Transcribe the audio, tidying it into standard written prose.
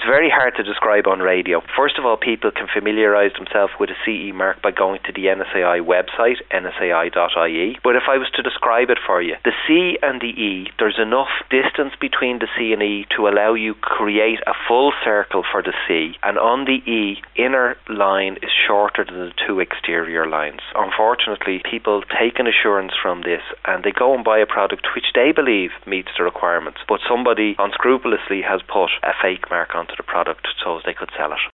very hard to describe on radio. First of all, people can familiarise themselves with a CE mark by going to the NSAI website, nsai.ie. But if I was to describe it for you, the C and the E, there's enough distance between the C and E to allow you create a full circle for the C, and on the E, inner line is shorter than the two exterior lines. Unfortunately, people take an assurance from this and they go and buy a product which they believe meets the requirements, but somebody unscrupulously has put a fake mark onto the product so they could sell it.